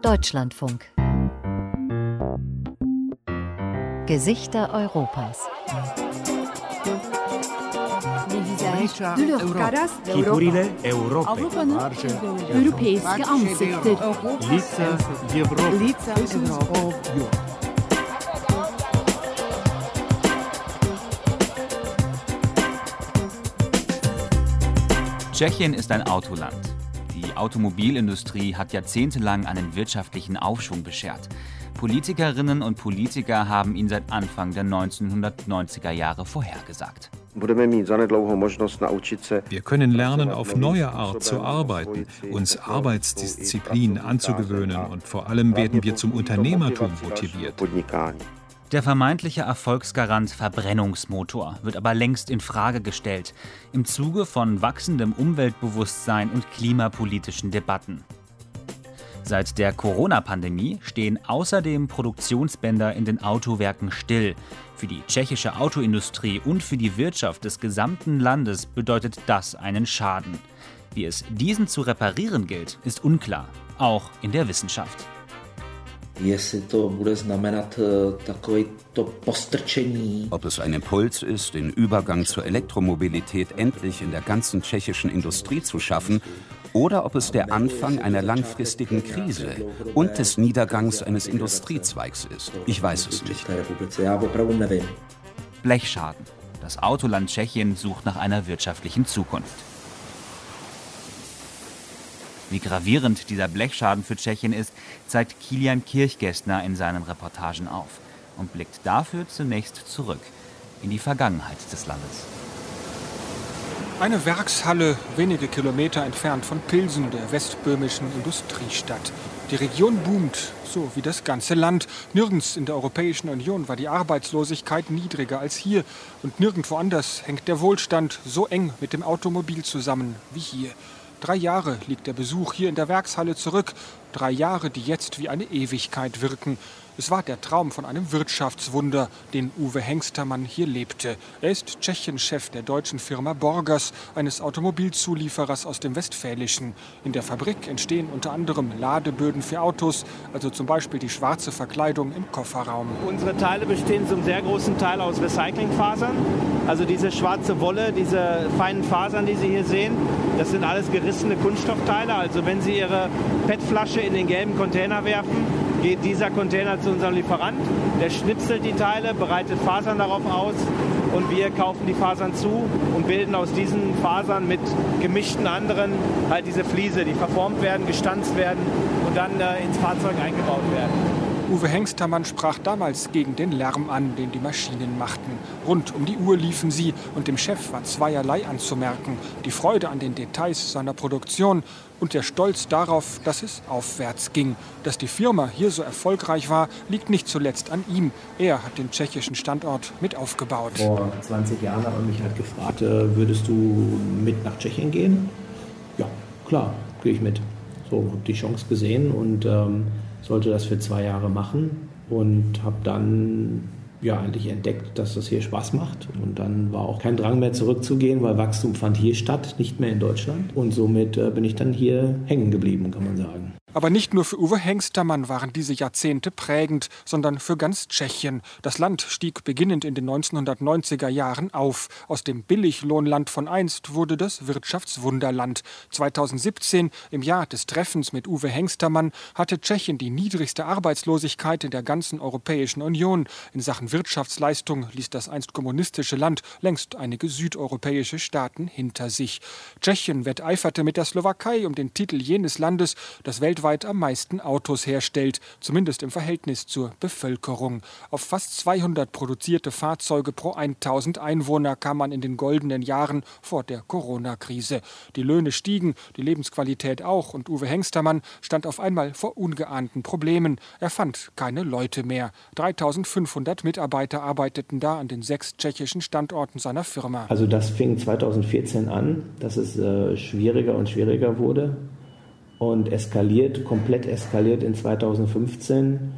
Deutschlandfunk. Gesichter Europas. Chipurile Europy. Europeiske ansikter. Лица Европы. Tschechien ist ein Autoland. Die Automobilindustrie hat jahrzehntelang einen wirtschaftlichen Aufschwung beschert. Politikerinnen und Politiker haben ihn seit Anfang der 1990er Jahre vorhergesagt. Wir können lernen, auf neue Art zu arbeiten, uns Arbeitsdisziplin anzugewöhnen und vor allem werden wir zum Unternehmertum motiviert. Der vermeintliche Erfolgsgarant Verbrennungsmotor wird aber längst in Frage gestellt, im Zuge von wachsendem Umweltbewusstsein und klimapolitischen Debatten. Seit der Corona-Pandemie stehen außerdem Produktionsbänder in den Autowerken still. Für die tschechische Autoindustrie und für die Wirtschaft des gesamten Landes bedeutet das einen Schaden. Wie es diesen zu reparieren gilt, ist unklar, auch in der Wissenschaft. Ob es ein Impuls ist, den Übergang zur Elektromobilität endlich in der ganzen tschechischen Industrie zu schaffen, oder ob es der Anfang einer langfristigen Krise und des Niedergangs eines Industriezweigs ist. Ich weiß es nicht. Blechschaden. Das Autoland Tschechien sucht nach einer wirtschaftlichen Zukunft. Wie gravierend dieser Blechschaden für Tschechien ist, zeigt Kilian Kirchgästner in seinen Reportagen auf und blickt dafür zunächst zurück in die Vergangenheit des Landes. Eine Werkshalle, wenige Kilometer entfernt von Pilsen, der westböhmischen Industriestadt. Die Region boomt, so wie das ganze Land. Nirgends in der Europäischen Union war die Arbeitslosigkeit niedriger als hier. Und nirgendwo anders hängt der Wohlstand so eng mit dem Automobil zusammen wie hier. 3 Jahre liegt der Besuch hier in der Werkshalle zurück. 3 Jahre, die jetzt wie eine Ewigkeit wirken. Es war der Traum von einem Wirtschaftswunder, den Uwe Hengstermann hier lebte. Er ist Tschechien-Chef der deutschen Firma Borgers, eines Automobilzulieferers aus dem Westfälischen. In der Fabrik entstehen unter anderem Ladeböden für Autos, also zum Beispiel die schwarze Verkleidung im Kofferraum. Unsere Teile bestehen zum sehr großen Teil aus Recyclingfasern. Also diese schwarze Wolle, diese feinen Fasern, die Sie hier sehen, das sind alles gerissene Kunststoffteile. Also wenn Sie Ihre PET-Flasche in den gelben Container werfen, geht dieser Container zu unserem Lieferant, der schnipselt die Teile, bereitet Fasern darauf aus und wir kaufen die Fasern zu und bilden aus diesen Fasern mit gemischten anderen halt diese Fliese, die verformt werden, gestanzt werden und dann ins Fahrzeug eingebaut werden. Uwe Hengstermann sprach damals gegen den Lärm an, den die Maschinen machten. Rund um die Uhr liefen sie und dem Chef war zweierlei anzumerken. Die Freude an den Details seiner Produktion und der Stolz darauf, dass es aufwärts ging. Dass die Firma hier so erfolgreich war, liegt nicht zuletzt an ihm. Er hat den tschechischen Standort mit aufgebaut. Vor 20 Jahren hat man mich halt gefragt, würdest du mit nach Tschechien gehen? Ja, klar, gehe ich mit. So, habe die Chance gesehen und sollte das für 2 Jahre machen und habe dann eigentlich entdeckt, dass das hier Spaß macht. Und dann war auch kein Drang mehr zurückzugehen, weil Wachstum fand hier statt, nicht mehr in Deutschland. Und somit bin ich dann hier hängen geblieben, kann man sagen. Aber nicht nur für Uwe Hengstermann waren diese Jahrzehnte prägend, sondern für ganz Tschechien. Das Land stieg beginnend in den 1990er Jahren auf. Aus dem Billiglohnland von einst wurde das Wirtschaftswunderland. 2017, im Jahr des Treffens mit Uwe Hengstermann, hatte Tschechien die niedrigste Arbeitslosigkeit in der ganzen Europäischen Union. In Sachen Wirtschaftsleistung ließ das einst kommunistische Land längst einige südeuropäische Staaten hinter sich. Tschechien wetteiferte mit der Slowakei um den Titel jenes Landes, das weltweit am meisten Autos herstellt, zumindest im Verhältnis zur Bevölkerung. Auf fast 200 produzierte Fahrzeuge pro 1000 Einwohner kam man in den goldenen Jahren vor der Corona-Krise. Die Löhne stiegen, die Lebensqualität auch und Uwe Hengstermann stand auf einmal vor ungeahnten Problemen. Er fand keine Leute mehr. 3500 Mitarbeiter arbeiteten da an den 6 tschechischen Standorten seiner Firma. Also das fing 2014 an, dass es schwieriger und schwieriger wurde. Und komplett eskaliert in 2015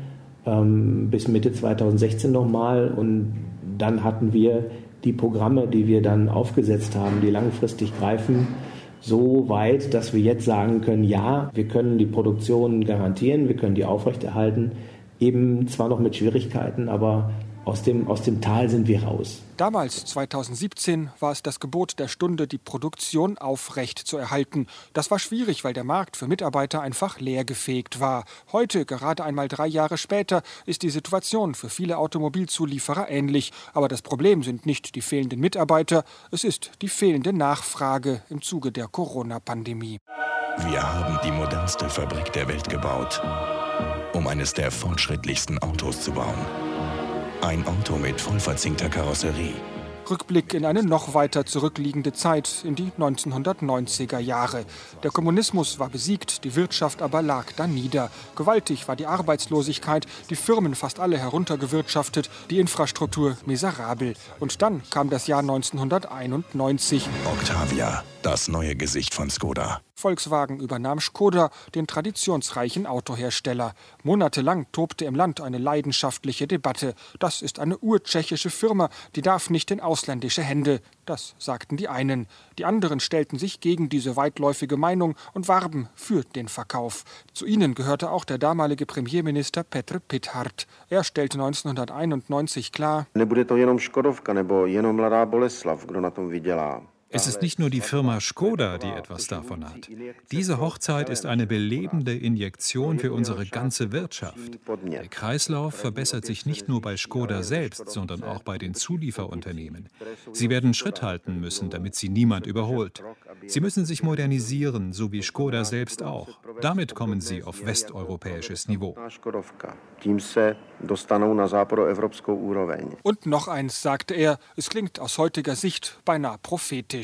bis Mitte 2016 nochmal. Und dann hatten wir die Programme, die wir dann aufgesetzt haben, die langfristig greifen, so weit, dass wir jetzt sagen können, ja, wir können die Produktion garantieren, wir können die aufrechterhalten, eben zwar noch mit Schwierigkeiten, aber aus dem Tal sind wir raus. Damals, 2017, war es das Gebot der Stunde, die Produktion aufrecht zu erhalten. Das war schwierig, weil der Markt für Mitarbeiter einfach leergefegt war. Heute, gerade einmal 3 Jahre später, ist die Situation für viele Automobilzulieferer ähnlich. Aber das Problem sind nicht die fehlenden Mitarbeiter, es ist die fehlende Nachfrage im Zuge der Corona-Pandemie. Wir haben die modernste Fabrik der Welt gebaut, um eines der fortschrittlichsten Autos zu bauen. Ein Auto mit vollverzinkter Karosserie. Rückblick in eine noch weiter zurückliegende Zeit, in die 1990er Jahre. Der Kommunismus war besiegt, die Wirtschaft aber lag da nieder. Gewaltig war die Arbeitslosigkeit, die Firmen fast alle heruntergewirtschaftet, die Infrastruktur miserabel. Und dann kam das Jahr 1991. Octavia, das neue Gesicht von Skoda. Volkswagen übernahm Škoda, den traditionsreichen Autohersteller. Monatelang tobte im Land eine leidenschaftliche Debatte. Das ist eine urtschechische Firma, die darf nicht in ausländische Hände. Das sagten die einen. Die anderen stellten sich gegen diese weitläufige Meinung und warben für den Verkauf. Zu ihnen gehörte auch der damalige Premierminister Petr Pithart. Er stellte 1991 klar: Es ist nicht nur die Firma Škoda, die etwas davon hat. Diese Hochzeit ist eine belebende Injektion für unsere ganze Wirtschaft. Der Kreislauf verbessert sich nicht nur bei Škoda selbst, sondern auch bei den Zulieferunternehmen. Sie werden Schritt halten müssen, damit sie niemand überholt. Sie müssen sich modernisieren, so wie Škoda selbst auch. Damit kommen sie auf westeuropäisches Niveau. Und noch eins, sagte er, es klingt aus heutiger Sicht beinahe prophetisch.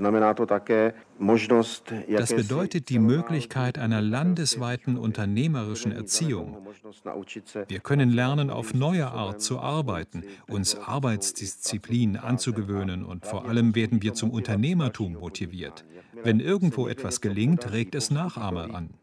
Das bedeutet die Möglichkeit einer landesweiten unternehmerischen Erziehung. Wir können lernen, auf neue Art zu arbeiten, uns Arbeitsdisziplin anzugewöhnen und vor allem werden wir zum Unternehmertum motiviert. Wenn irgendwo etwas gelingt, regt es Nachahmer an.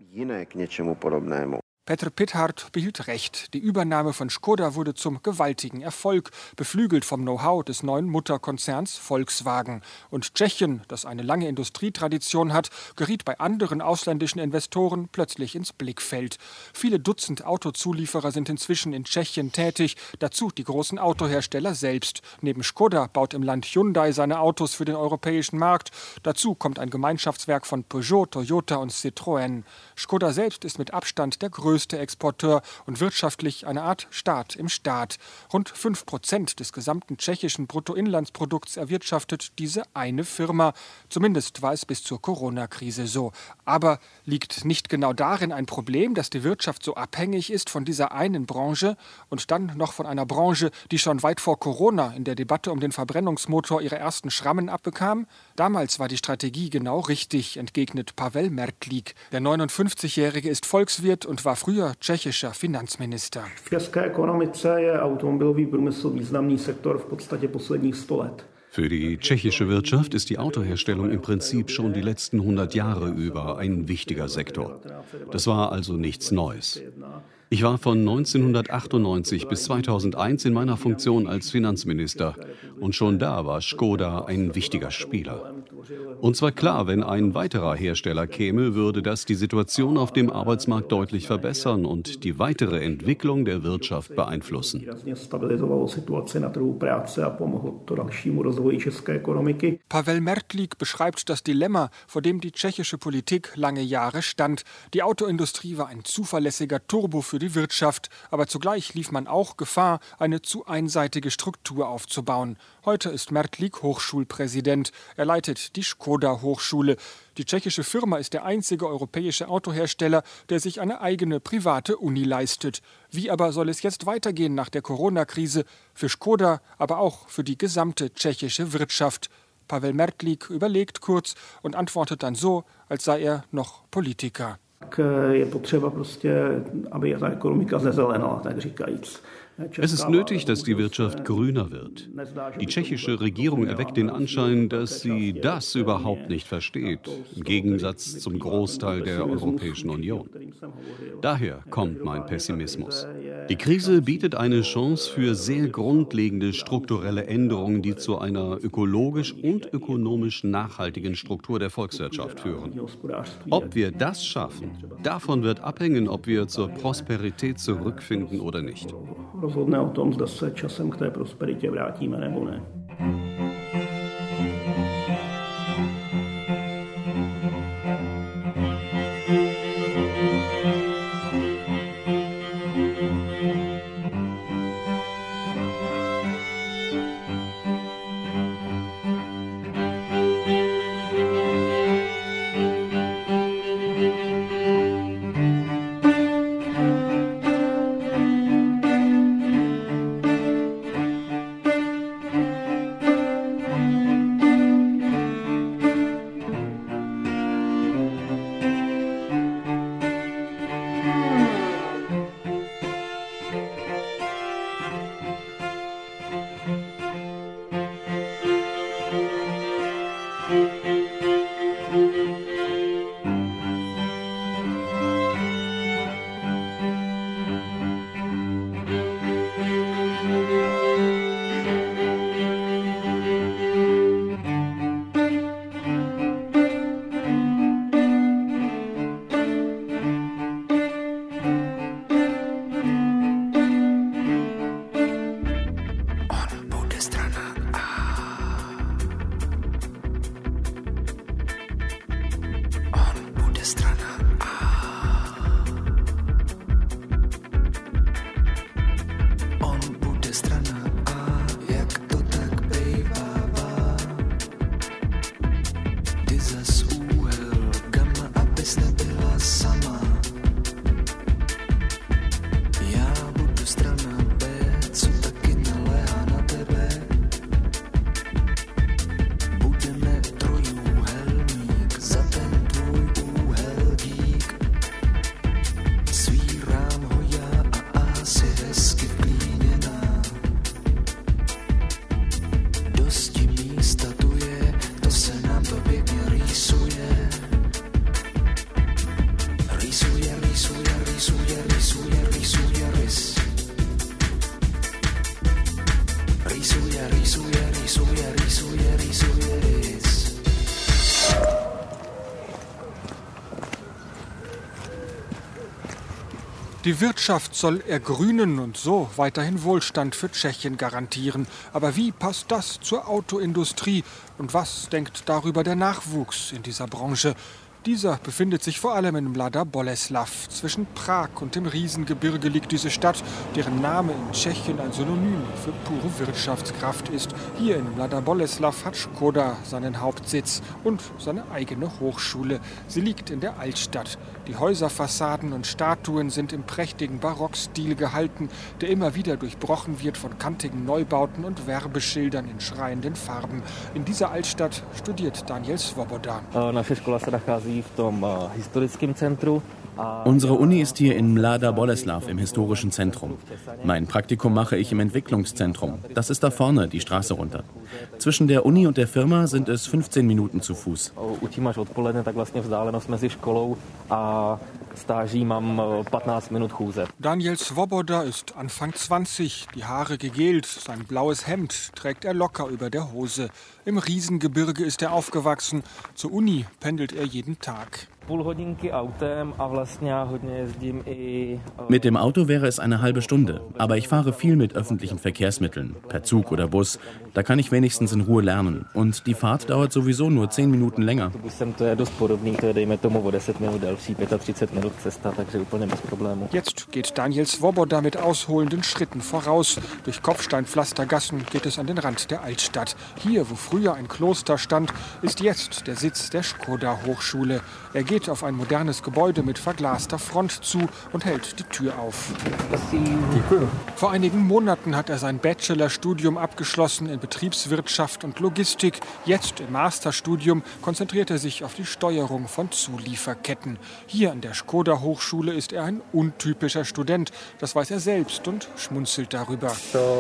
Petr Pithart behielt recht. Die Übernahme von Škoda wurde zum gewaltigen Erfolg, beflügelt vom Know-how des neuen Mutterkonzerns Volkswagen. Und Tschechien, das eine lange Industrietradition hat, geriet bei anderen ausländischen Investoren plötzlich ins Blickfeld. Viele Dutzend Autozulieferer sind inzwischen in Tschechien tätig, dazu die großen Autohersteller selbst. Neben Škoda baut im Land Hyundai seine Autos für den europäischen Markt. Dazu kommt ein Gemeinschaftswerk von Peugeot, Toyota und Citroën. Škoda selbst ist mit Abstand der größte Exporteur und wirtschaftlich eine Art Staat im Staat. Rund 5% des gesamten tschechischen Bruttoinlandsprodukts erwirtschaftet diese eine Firma. Zumindest war es bis zur Corona-Krise so. Aber liegt nicht genau darin ein Problem, dass die Wirtschaft so abhängig ist von dieser einen Branche und dann noch von einer Branche, die schon weit vor Corona in der Debatte um den Verbrennungsmotor ihre ersten Schrammen abbekam? Damals war die Strategie genau richtig, entgegnet Pavel Mertlík. Der 59-Jährige ist Volkswirt und war früher tschechischer Finanzminister. Für die tschechische Wirtschaft ist die Autoherstellung im Prinzip schon die letzten 100 Jahre über ein wichtiger Sektor. Das war also nichts Neues. Ich war von 1998 bis 2001 in meiner Funktion als Finanzminister und schon da war Škoda ein wichtiger Spieler. Uns war klar, wenn ein weiterer Hersteller käme, würde das die Situation auf dem Arbeitsmarkt deutlich verbessern und die weitere Entwicklung der Wirtschaft beeinflussen. Pavel Mertlík beschreibt das Dilemma, vor dem die tschechische Politik lange Jahre stand. Die Autoindustrie war ein zuverlässiger Turbo für die Wirtschaft, aber zugleich lief man auch Gefahr, eine zu einseitige Struktur aufzubauen. Heute ist Mertlík Hochschulpräsident. Er leitet die Škoda-Hochschule. Die tschechische Firma ist der einzige europäische Autohersteller, der sich eine eigene private Uni leistet. Wie aber soll es jetzt weitergehen nach der Corona-Krise? Für Škoda, aber auch für die gesamte tschechische Wirtschaft. Pavel Mertlík überlegt kurz und antwortet dann so, als sei er noch Politiker. Es ist nötig, dass die Wirtschaft grüner wird. Die tschechische Regierung erweckt den Anschein, dass sie das überhaupt nicht versteht, im Gegensatz zum Großteil der Europäischen Union. Daher kommt mein Pessimismus. Die Krise bietet eine Chance für sehr grundlegende strukturelle Änderungen, die zu einer ökologisch und ökonomisch nachhaltigen Struktur der Volkswirtschaft führen. Ob wir das schaffen, davon wird abhängen, ob wir zur Prosperität zurückfinden oder nicht. Rozhodne o tom, zda se časem k té prosperitě vrátíme nebo ne. Die Wirtschaft soll ergrünen und so weiterhin Wohlstand für Tschechien garantieren. Aber wie passt das zur Autoindustrie? Und was denkt darüber der Nachwuchs in dieser Branche? Dieser befindet sich vor allem in Mladá Boleslav. Zwischen Prag und dem Riesengebirge liegt diese Stadt, deren Name in Tschechien ein Synonym für pure Wirtschaftskraft ist. Hier in Mladá Boleslav hat Škoda seinen Hauptsitz und seine eigene Hochschule. Sie liegt in der Altstadt. Die Häuserfassaden und Statuen sind im prächtigen Barockstil gehalten, der immer wieder durchbrochen wird von kantigen Neubauten und Werbeschildern in schreienden Farben. In dieser Altstadt studiert Daniel Svoboda. Unsere Uni ist hier in Mladá Boleslav im historischen Zentrum. Mein Praktikum mache ich im Entwicklungszentrum. Das ist da vorne, die Straße runter. Zwischen der Uni und der Firma sind es 15 Minuten zu Fuß. Daniel Svoboda ist Anfang 20, die Haare gegelt, sein blaues Hemd trägt er locker über der Hose. Im Riesengebirge ist er aufgewachsen, zur Uni pendelt er jeden Tag. Mit dem Auto wäre es eine halbe Stunde, aber ich fahre viel mit öffentlichen Verkehrsmitteln, per Zug oder Bus. Da kann ich wenigstens in Ruhe lernen. Und die Fahrt dauert sowieso nur 10 Minuten länger. Jetzt geht Daniel Svoboda mit ausholenden Schritten voraus. Durch Kopfsteinpflastergassen geht es an den Rand der Altstadt. Hier, wo früher ein Kloster stand, ist jetzt der Sitz der Škoda-Hochschule. Er geht geht auf ein modernes Gebäude mit verglaster Front zu und hält die Tür auf. Vor einigen Monaten hat er sein Bachelorstudium abgeschlossen in Betriebswirtschaft und Logistik. Jetzt im Masterstudium konzentriert er sich auf die Steuerung von Zulieferketten. Hier an der Škoda-Hochschule ist er ein untypischer Student. Das weiß er selbst und schmunzelt darüber.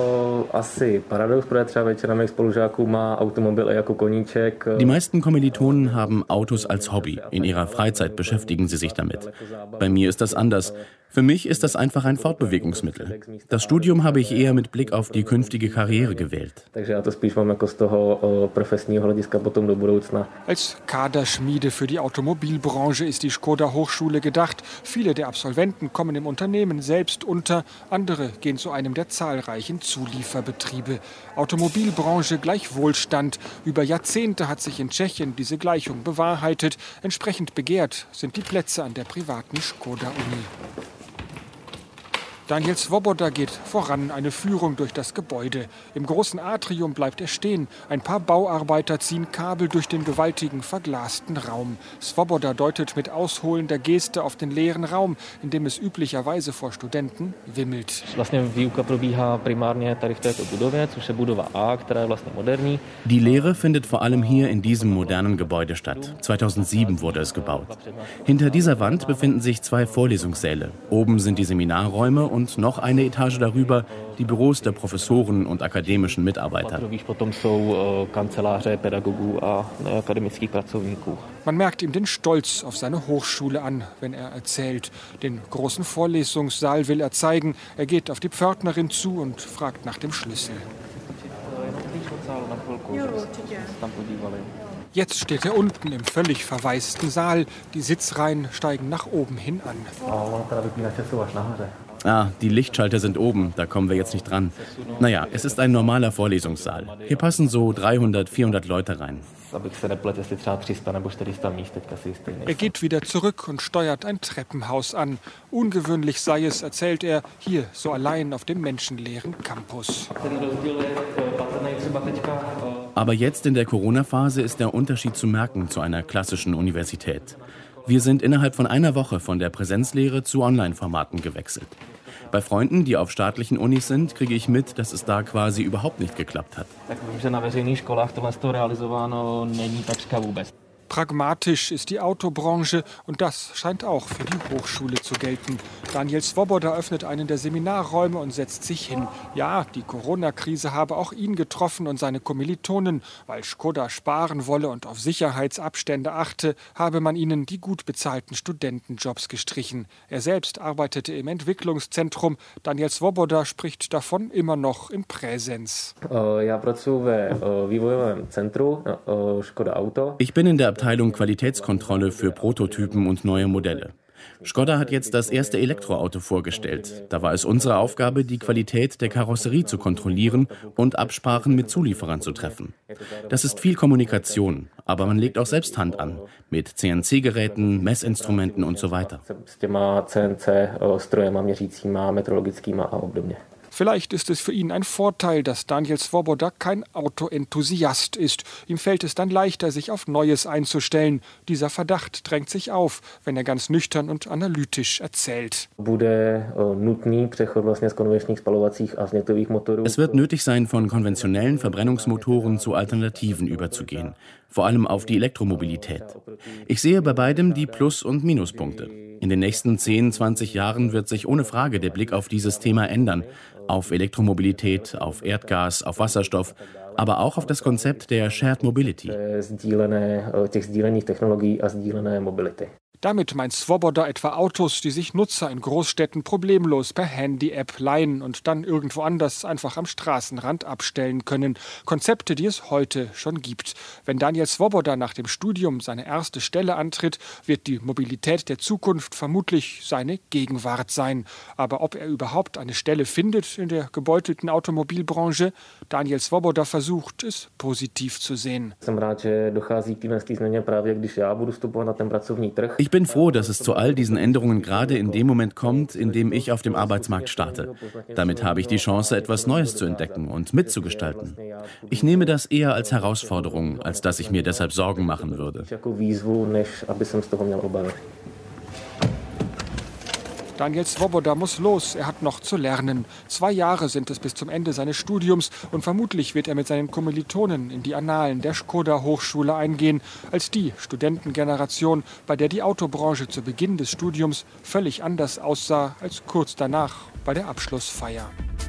Die meisten Kommilitonen haben Autos als Hobby. In ihrer Freizeit beschäftigen sie sich damit. Bei mir ist das anders. Für mich ist das einfach ein Fortbewegungsmittel. Das Studium habe ich eher mit Blick auf die künftige Karriere gewählt. Als Kaderschmiede für die Automobilbranche ist die Škoda-Hochschule gedacht. Viele der Absolventen kommen im Unternehmen selbst unter, andere gehen zu einem der zahlreichen Zulieferbetriebe. Automobilbranche gleich Wohlstand. Über Jahrzehnte hat sich in Tschechien diese Gleichung bewahrheitet. Entsprechend begehrt sind die Plätze an der privaten Škoda-Uni. Daniel Svoboda geht voran, eine Führung durch das Gebäude. Im großen Atrium bleibt er stehen. Ein paar Bauarbeiter ziehen Kabel durch den gewaltigen, verglasten Raum. Svoboda deutet mit ausholender Geste auf den leeren Raum, in dem es üblicherweise vor Studenten wimmelt. Die Lehre findet vor allem hier in diesem modernen Gebäude statt. 2007 wurde es gebaut. Hinter dieser Wand befinden sich 2 Vorlesungssäle. Oben sind die Seminarräume und noch eine Etage darüber die Büros der Professoren und akademischen Mitarbeiter. Man merkt ihm den Stolz auf seine Hochschule an, wenn er erzählt. Den großen Vorlesungssaal will er zeigen. Er geht auf die Pförtnerin zu und fragt nach dem Schlüssel. Jetzt steht er unten im völlig verwaisten Saal. Die Sitzreihen steigen nach oben hin an. Die Lichtschalter sind oben, da kommen wir jetzt nicht dran. Naja, es ist ein normaler Vorlesungssaal. Hier passen so 300, 400 Leute rein. Er geht wieder zurück und steuert ein Treppenhaus an. Ungewöhnlich sei es, erzählt er, hier so allein auf dem menschenleeren Campus. Aber jetzt in der Corona-Phase ist der Unterschied zu merken zu einer klassischen Universität. Wir sind innerhalb von einer Woche von der Präsenzlehre zu Online-Formaten gewechselt. Bei Freunden, die auf staatlichen Unis sind, kriege ich mit, dass es da quasi überhaupt nicht geklappt hat. Pragmatisch ist die Autobranche und das scheint auch für die Hochschule zu gelten. Daniel Svoboda öffnet einen der Seminarräume und setzt sich hin. Ja, die Corona-Krise habe auch ihn getroffen und seine Kommilitonen. Weil Škoda sparen wolle und auf Sicherheitsabstände achte, habe man ihnen die gut bezahlten Studentenjobs gestrichen. Er selbst arbeitete im Entwicklungszentrum. Daniel Svoboda spricht davon immer noch in Präsenz. Ich bin in der Abteilung Qualitätskontrolle für Prototypen und neue Modelle. Škoda hat jetzt das erste Elektroauto vorgestellt. Da war es unsere Aufgabe, die Qualität der Karosserie zu kontrollieren und Absprachen mit Zulieferern zu treffen. Das ist viel Kommunikation, aber man legt auch selbst Hand an, mit CNC-Geräten, Messinstrumenten und so weiter. Vielleicht ist es für ihn ein Vorteil, dass Daniel Svoboda kein Autoenthusiast ist. Ihm fällt es dann leichter, sich auf Neues einzustellen. Dieser Verdacht drängt sich auf, wenn er ganz nüchtern und analytisch erzählt. Es wird nötig sein, von konventionellen Verbrennungsmotoren zu Alternativen überzugehen. Vor allem auf die Elektromobilität. Ich sehe bei beidem die Plus- und Minuspunkte. In den nächsten 10, 20 Jahren wird sich ohne Frage der Blick auf dieses Thema ändern. Auf Elektromobilität, auf Erdgas, auf Wasserstoff, aber auch auf das Konzept der Shared Mobility. Damit meint Svoboda etwa Autos, die sich Nutzer in Großstädten problemlos per Handy-App leihen und dann irgendwo anders einfach am Straßenrand abstellen können. Konzepte, die es heute schon gibt. Wenn Daniel Svoboda nach dem Studium seine erste Stelle antritt, wird die Mobilität der Zukunft vermutlich seine Gegenwart sein. Aber ob er überhaupt eine Stelle findet in der gebeutelten Automobilbranche, Daniel Svoboda versucht, es positiv zu sehen. Ich Ich bin froh, dass es zu all diesen Änderungen gerade in dem Moment kommt, in dem ich auf dem Arbeitsmarkt starte. Damit habe ich die Chance, etwas Neues zu entdecken und mitzugestalten. Ich nehme das eher als Herausforderung, als dass ich mir deshalb Sorgen machen würde. Daniel Svoboda muss los, er hat noch zu lernen. 2 Jahre sind es bis zum Ende seines Studiums und vermutlich wird er mit seinen Kommilitonen in die Annalen der Škoda-Hochschule eingehen, als die Studentengeneration, bei der die Autobranche zu Beginn des Studiums völlig anders aussah als kurz danach bei der Abschlussfeier.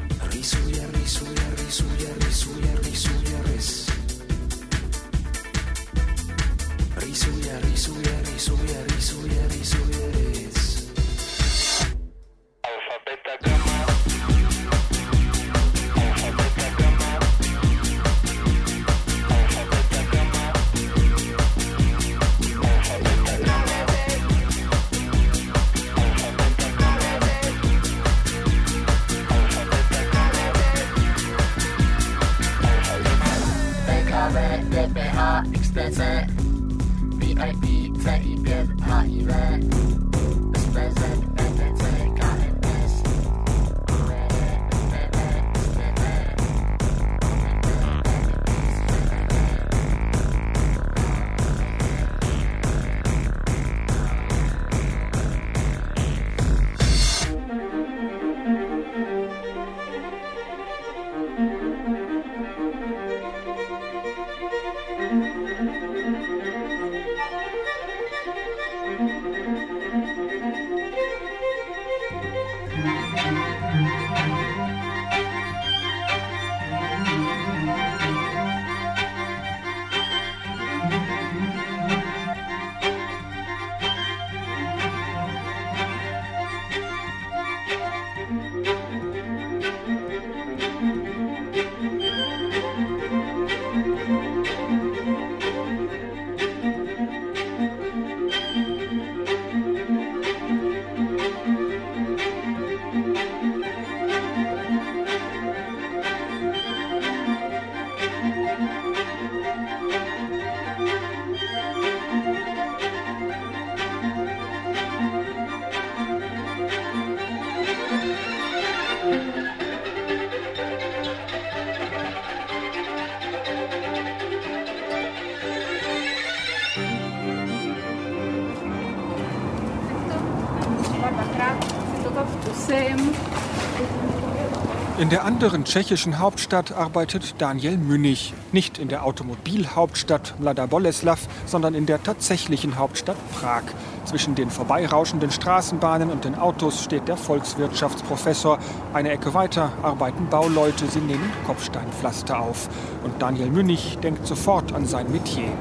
In der anderen tschechischen Hauptstadt arbeitet Daniel Münich. Nicht in der Automobilhauptstadt Mladá Boleslav, sondern in der tatsächlichen Hauptstadt Prag. Zwischen den vorbeirauschenden Straßenbahnen und den Autos steht der Volkswirtschaftsprofessor. Eine Ecke weiter arbeiten Bauleute, sie nehmen Kopfsteinpflaster auf. Und Daniel Münich denkt sofort an sein Metier.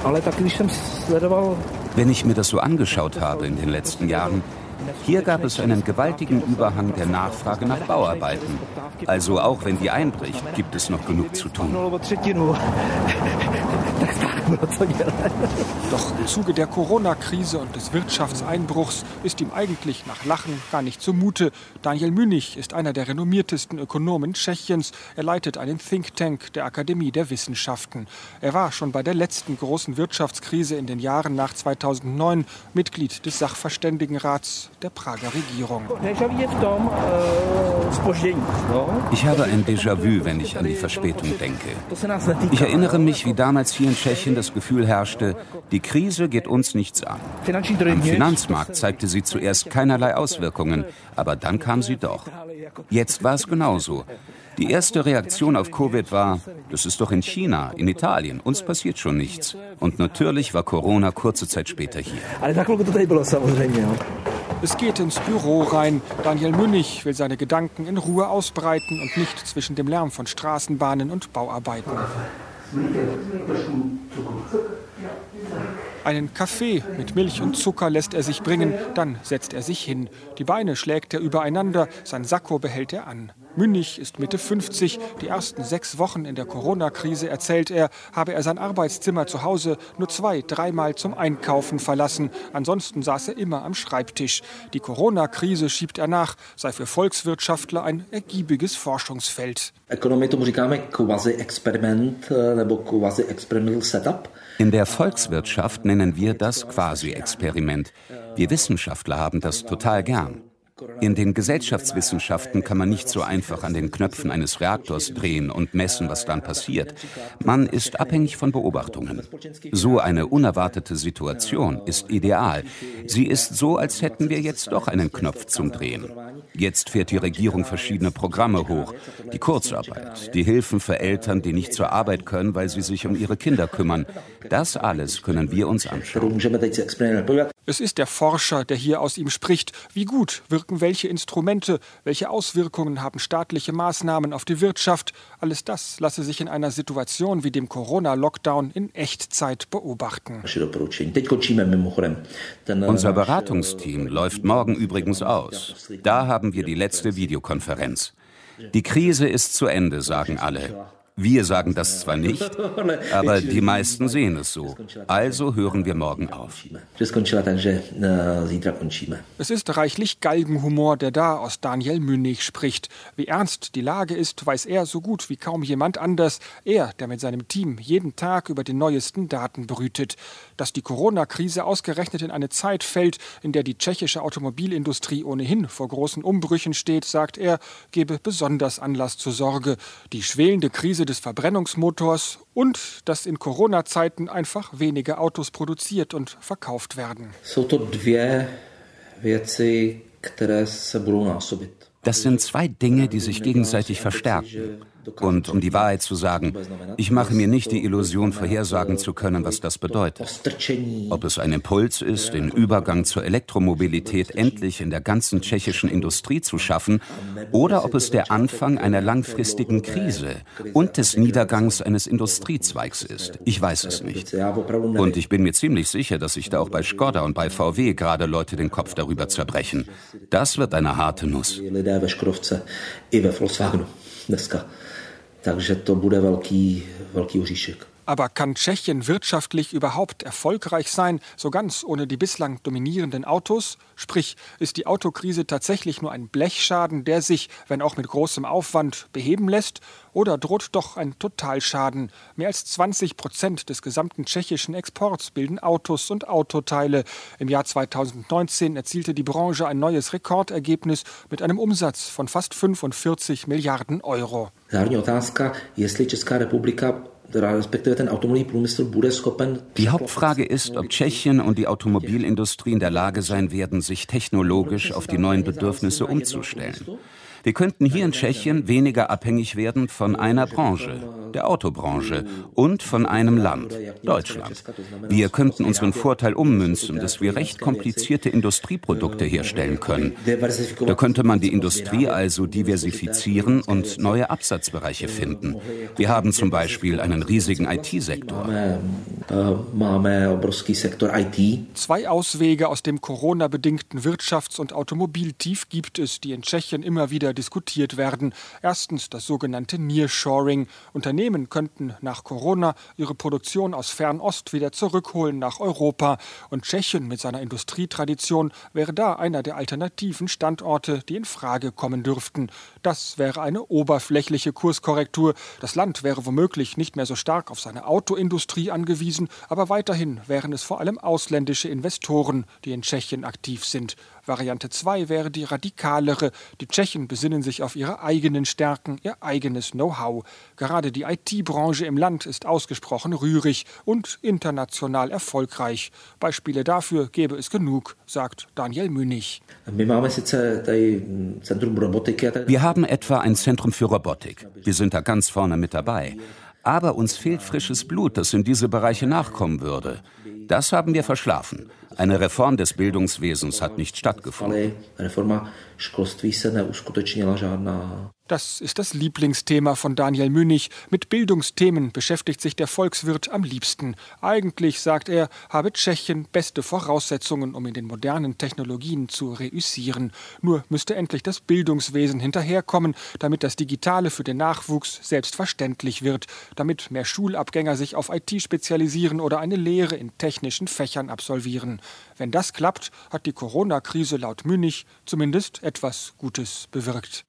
Wenn ich mir das so angeschaut habe in den letzten Jahren, hier gab es einen gewaltigen Überhang der Nachfrage nach Bauarbeiten. Also auch wenn die einbricht, gibt es noch genug zu tun. Doch im Zuge der Corona-Krise und des Wirtschaftseinbruchs ist ihm eigentlich nach Lachen gar nicht zumute. Daniel Münich ist einer der renommiertesten Ökonomen Tschechiens. Er leitet einen Think Tank der Akademie der Wissenschaften. Er war schon bei der letzten großen Wirtschaftskrise in den Jahren nach 2009 Mitglied des Sachverständigenrats der Prager Regierung. Ich habe ein Déjà-vu, wenn ich an die Verspätung denke. Ich erinnere mich, wie damals hier in Tschechien das Gefühl herrschte, die Krise geht uns nichts an. Am Finanzmarkt zeigte sie zuerst keinerlei Auswirkungen, aber dann kam sie doch. Jetzt war es genauso. Die erste Reaktion auf Covid war, das ist doch in China, in Italien, uns passiert schon nichts. Und natürlich war Corona kurze Zeit später hier. Es geht ins Büro rein. Daniel Münich will seine Gedanken in Ruhe ausbreiten und nicht zwischen dem Lärm von Straßenbahnen und Bauarbeiten. Einen Kaffee mit Milch und Zucker lässt er sich bringen, dann setzt er sich hin. Die Beine schlägt er übereinander, sein Sakko behält er an. Münich ist Mitte 50. Die ersten 6 Wochen in der Corona-Krise, erzählt er, habe er sein Arbeitszimmer zu Hause nur 2-3 Mal zum Einkaufen verlassen. Ansonsten saß er immer am Schreibtisch. Die Corona-Krise, schiebt er nach, sei für Volkswirtschaftler ein ergiebiges Forschungsfeld. In der Volkswirtschaft nennen wir das Quasi-Experiment. Wir Wissenschaftler haben das total gern. In den Gesellschaftswissenschaften kann man nicht so einfach an den Knöpfen eines Reaktors drehen und messen, was dann passiert. Man ist abhängig von Beobachtungen. So eine unerwartete Situation ist ideal. Sie ist so, als hätten wir jetzt doch einen Knopf zum Drehen. Jetzt fährt die Regierung verschiedene Programme hoch. Die Kurzarbeit, die Hilfen für Eltern, die nicht zur Arbeit können, weil sie sich um ihre Kinder kümmern. Das alles können wir uns anschauen. Es ist der Forscher, der hier aus ihm spricht. Wie gut wirken welche Instrumente, welche Auswirkungen haben staatliche Maßnahmen auf die Wirtschaft? Alles das lasse sich in einer Situation wie dem Corona-Lockdown in Echtzeit beobachten. Unser Beratungsteam läuft morgen übrigens aus. Da haben wir die letzte Videokonferenz. Die Krise ist zu Ende, sagen alle. Wir sagen das zwar nicht, aber die meisten sehen es so. Also hören wir morgen auf. Es ist reichlich Galgenhumor, der da aus Daniel Münich spricht. Wie ernst die Lage ist, weiß er so gut wie kaum jemand anders. Er, der mit seinem Team jeden Tag über die neuesten Daten brütet. Dass die Corona-Krise ausgerechnet in eine Zeit fällt, in der die tschechische Automobilindustrie ohnehin vor großen Umbrüchen steht, sagt er, gebe besonders Anlass zur Sorge. Die schwelende Krise des Verbrennungsmotors und dass in Corona-Zeiten einfach weniger Autos produziert und verkauft werden. Das sind 2 Dinge, die sich gegenseitig verstärken. Und um die Wahrheit zu sagen, ich mache mir nicht die Illusion, vorhersagen zu können, was das bedeutet. Ob es ein Impuls ist, den Übergang zur Elektromobilität endlich in der ganzen tschechischen Industrie zu schaffen, oder ob es der Anfang einer langfristigen Krise und des Niedergangs eines Industriezweigs ist. Ich weiß es nicht. Und ich bin mir ziemlich sicher, dass sich da auch bei Škoda und bei VW gerade Leute den Kopf darüber zerbrechen. Das wird eine harte Nuss. Takže to bude velký oříšek. Aber kann Tschechien wirtschaftlich überhaupt erfolgreich sein, so ganz ohne die bislang dominierenden Autos? Sprich, ist die Autokrise tatsächlich nur ein Blechschaden, der sich, wenn auch mit großem Aufwand, beheben lässt? Oder droht doch ein Totalschaden? Mehr als 20% des gesamten tschechischen Exports bilden Autos und Autoteile. Im Jahr 2019 erzielte die Branche ein neues Rekordergebnis mit einem Umsatz von fast 45 Milliarden Euro. Die Hauptfrage ist, ob Tschechien und die Automobilindustrie in der Lage sein werden, sich technologisch auf die neuen Bedürfnisse umzustellen. Wir könnten hier in Tschechien weniger abhängig werden von einer Branche, der Autobranche, und von einem Land, Deutschland. Wir könnten unseren Vorteil ummünzen, dass wir recht komplizierte Industrieprodukte herstellen können. Da könnte man die Industrie also diversifizieren und neue Absatzbereiche finden. Wir haben zum Beispiel einen riesigen IT-Sektor. 2 Auswege aus dem Corona-bedingten Wirtschafts- und Automobiltief gibt es, die in Tschechien immer wieder diskutiert werden. Erstens das sogenannte Nearshoring. Unternehmen könnten nach Corona ihre Produktion aus Fernost wieder zurückholen nach Europa. Und Tschechien mit seiner Industrietradition wäre da einer der alternativen Standorte, die in Frage kommen dürften. Das wäre eine oberflächliche Kurskorrektur. Das Land wäre womöglich nicht mehr so stark auf seine Autoindustrie angewiesen, aber weiterhin wären es vor allem ausländische Investoren, die in Tschechien aktiv sind. Variante 2 wäre die radikalere. Die Tschechen besinnen sich auf ihre eigenen Stärken, ihr eigenes Know-how. Gerade die IT-Branche im Land ist ausgesprochen rührig und international erfolgreich. Beispiele dafür gäbe es genug, sagt Daniel Münich. Wir haben etwa ein Zentrum für Robotik. Wir sind da ganz vorne mit dabei. Aber uns fehlt frisches Blut, das in diese Bereiche nachkommen würde. Das haben wir verschlafen. Eine Reform des Bildungswesens hat nicht stattgefunden. Das ist das Lieblingsthema von Daniel Münich. Mit Bildungsthemen beschäftigt sich der Volkswirt am liebsten. Eigentlich, sagt er, habe Tschechien beste Voraussetzungen, um in den modernen Technologien zu reüssieren. Nur müsste endlich das Bildungswesen hinterherkommen, damit das Digitale für den Nachwuchs selbstverständlich wird, damit mehr Schulabgänger sich auf IT spezialisieren oder eine Lehre in technischen Fächern absolvieren. Wenn das klappt, hat die Corona-Krise laut Münich zumindest etwas Gutes bewirkt.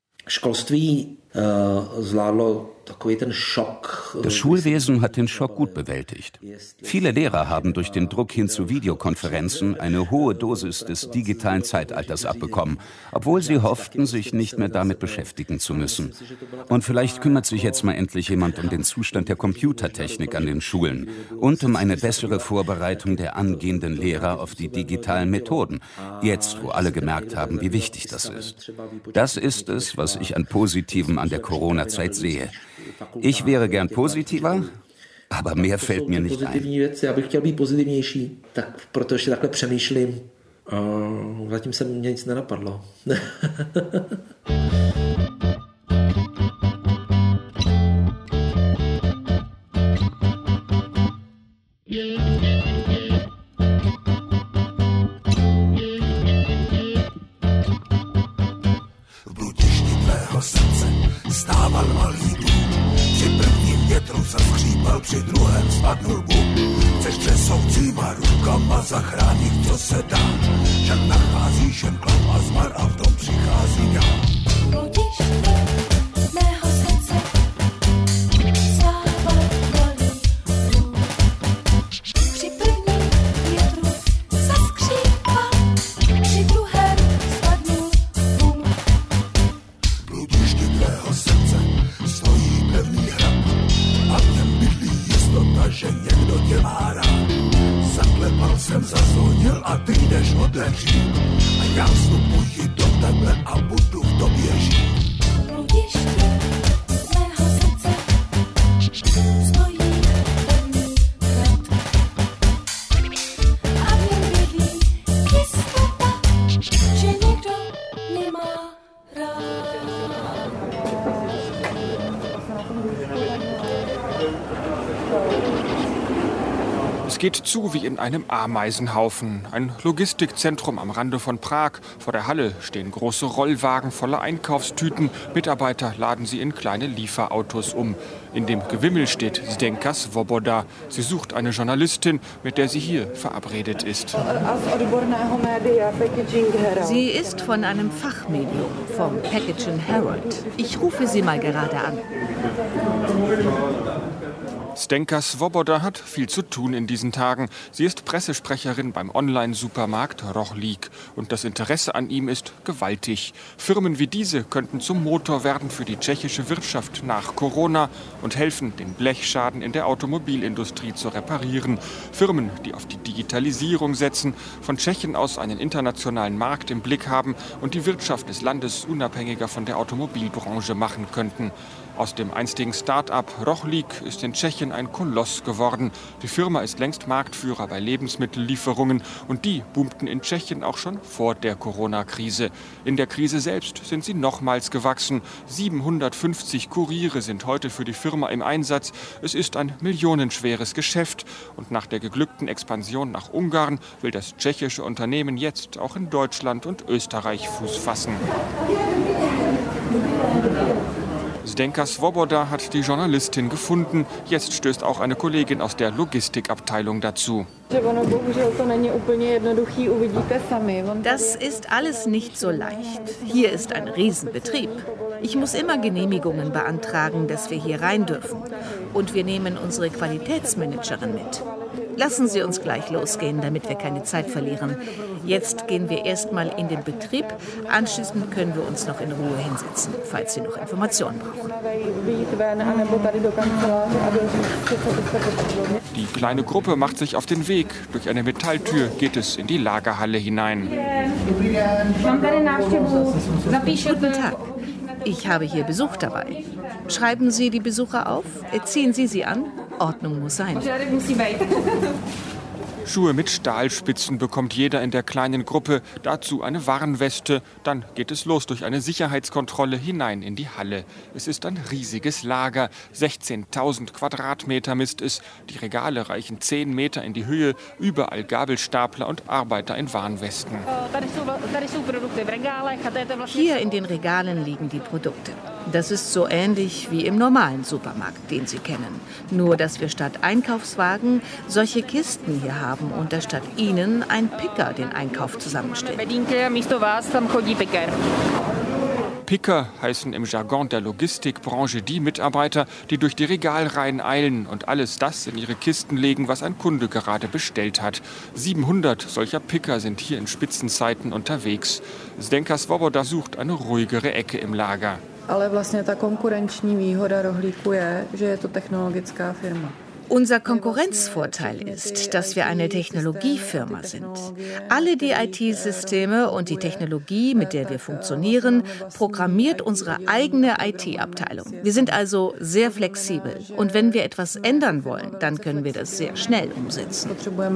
Das Schulwesen hat den Schock gut bewältigt. Viele Lehrer haben durch den Druck hin zu Videokonferenzen eine hohe Dosis des digitalen Zeitalters abbekommen, obwohl sie hofften, sich nicht mehr damit beschäftigen zu müssen. Und vielleicht kümmert sich jetzt mal endlich jemand um den Zustand der Computertechnik an den Schulen und um eine bessere Vorbereitung der angehenden Lehrer auf die digitalen Methoden, jetzt wo alle gemerkt haben, wie wichtig das ist. Das ist es, was ich an Positivem an der Corona-Zeit sehe. Ich wäre gern positiver, aber mehr fällt mir nicht ein. Stával malý dům, při prvním větru se skřípal, při druhém spadnul bum. Se třesoucíma rukama zachránit, co se dá, však nacházíš jen klam a zmar a v tom přichází já. Mého srdce stával malý dům, při prvním větru se skřípal, při druhém spadnul bum. Bludiště tvého srdce stojí pevný hrad a v něm bydlí jistota, že někdo tě má rád. Zaklepal jsem, zazvonil a ty jdeš otevřít a já vstupuji do tebe a budu v tobě žít. Bludiště tvého srdce stojí pevný hrad a v něm bydlí jistota, že někdo mě má rád. Es geht zu wie in einem Ameisenhaufen. Ein Logistikzentrum am Rande von Prag. Vor der Halle stehen große Rollwagen voller Einkaufstüten. Mitarbeiter laden sie in kleine Lieferautos um. In dem Gewimmel steht Zdenka Svoboda. Sie sucht eine Journalistin, mit der sie hier verabredet ist. Sie ist von einem Fachmedium, vom Packaging Herald. Ich rufe sie mal gerade an. Zdenka Svoboda hat viel zu tun in diesen Tagen. Sie ist Pressesprecherin beim Online-Supermarkt Rochlik. Und das Interesse an ihm ist gewaltig. Firmen wie diese könnten zum Motor werden für die tschechische Wirtschaft nach Corona und helfen, den Blechschaden in der Automobilindustrie zu reparieren. Firmen, die auf die Digitalisierung setzen, von Tschechien aus einen internationalen Markt im Blick haben und die Wirtschaft des Landes unabhängiger von der Automobilbranche machen könnten. Aus dem einstigen Start-up Rochlik ist in Tschechien ein Koloss geworden. Die Firma ist längst Marktführer bei Lebensmittellieferungen und die boomten in Tschechien auch schon vor der Corona-Krise. In der Krise selbst sind sie nochmals gewachsen. 750 Kuriere sind heute für die Firma im Einsatz. Es ist ein millionenschweres Geschäft und nach der geglückten Expansion nach Ungarn will das tschechische Unternehmen jetzt auch in Deutschland und Österreich Fuß fassen. Zdenka Svoboda hat die Journalistin gefunden. Jetzt stößt auch eine Kollegin aus der Logistikabteilung dazu. Das ist alles nicht so leicht. Hier ist ein Riesenbetrieb. Ich muss immer Genehmigungen beantragen, dass wir hier rein dürfen. Und wir nehmen unsere Qualitätsmanagerin mit. Lassen Sie uns gleich losgehen, damit wir keine Zeit verlieren. Jetzt gehen wir erstmal in den Betrieb. Anschließend können wir uns noch in Ruhe hinsetzen, falls Sie noch Informationen brauchen. Die kleine Gruppe macht sich auf den Weg. Durch eine Metalltür geht es in die Lagerhalle hinein. Guten Tag. Ich habe hier Besuch dabei. Schreiben Sie die Besucher auf, ziehen Sie sie an. Ordnung muss sein. Schuhe mit Stahlspitzen bekommt jeder in der kleinen Gruppe, dazu eine Warnweste. Dann geht es los durch eine Sicherheitskontrolle hinein in die Halle. Es ist ein riesiges Lager, 16.000 Quadratmeter misst es. Die Regale reichen 10 Meter in die Höhe, überall Gabelstapler und Arbeiter in Warnwesten. Hier in den Regalen liegen die Produkte. Das ist so ähnlich wie im normalen Supermarkt, den Sie kennen. Nur, dass wir statt Einkaufswagen solche Kisten hier haben und dass statt ihnen ein Picker den Einkauf zusammenstellt. Picker heißen im Jargon der Logistikbranche die Mitarbeiter, die durch die Regalreihen eilen und alles das in ihre Kisten legen, was ein Kunde gerade bestellt hat. 700 solcher Picker sind hier in Spitzenzeiten unterwegs. Zdenka Svoboda sucht eine ruhigere Ecke im Lager. Ale vlastně ta konkurenční výhoda rohlíku je, že je to technologická firma. Unser Konkurrenzvorteil ist, dass wir eine Technologiefirma sind. Alle die IT-Systeme und die Technologie, mit der wir funktionieren, programmiert unsere eigene IT-Abteilung. Wir sind also sehr flexibel. Und wenn wir etwas ändern wollen, dann können wir das sehr schnell umsetzen.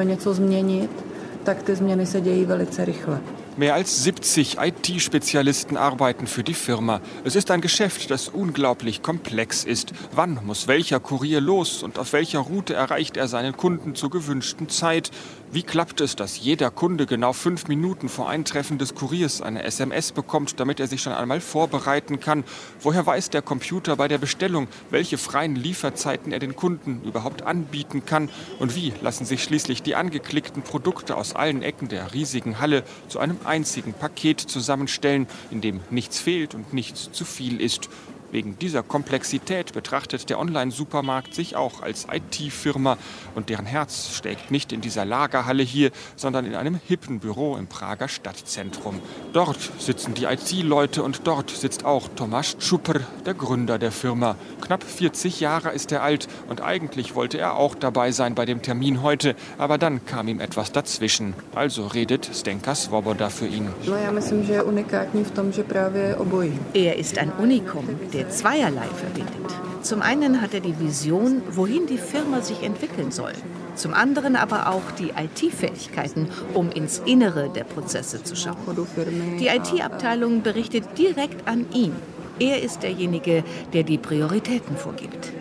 Mehr als 70 IT-Spezialisten arbeiten für die Firma. Es ist ein Geschäft, das unglaublich komplex ist. Wann muss welcher Kurier los und auf welcher Route erreicht er seinen Kunden zur gewünschten Zeit? Wie klappt es, dass jeder Kunde genau 5 Minuten vor Eintreffen des Kuriers eine SMS bekommt, damit er sich schon einmal vorbereiten kann? Woher weiß der Computer bei der Bestellung, welche freien Lieferzeiten er den Kunden überhaupt anbieten kann? Und wie lassen sich schließlich die angeklickten Produkte aus allen Ecken der riesigen Halle zu einem einzigen Paket zusammenstellen, in dem nichts fehlt und nichts zu viel ist? Wegen dieser Komplexität betrachtet der Online-Supermarkt sich auch als IT-Firma und deren Herz steckt nicht in dieser Lagerhalle hier, sondern in einem hippen Büro im Prager Stadtzentrum. Dort sitzen die IT-Leute und dort sitzt auch Tomáš Čupr, der Gründer der Firma. Knapp 40 Jahre ist er alt und eigentlich wollte er auch dabei sein bei dem Termin heute, aber dann kam ihm etwas dazwischen. Also redet Zdenka Svoboda für ihn. Er ist ein Unikum, der zweierlei verbindet. Zum einen hat er die Vision, wohin die Firma sich entwickeln soll. Zum anderen aber auch die IT-Fähigkeiten, um ins Innere der Prozesse zu schauen. Die IT-Abteilung berichtet direkt an ihn. Er ist derjenige, der die Prioritäten vorgibt.